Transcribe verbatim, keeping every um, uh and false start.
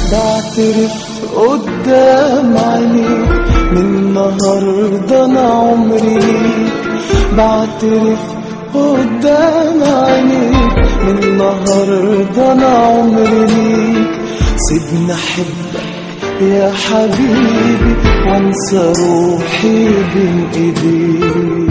بعترف قدام عينيك من النهاردة أنا عمري ليك. بعترف قدام عينيك من النهاردة أنا عمري ليك. سيبني أحبك يا حبيبي وانسى روحي بين ايديك.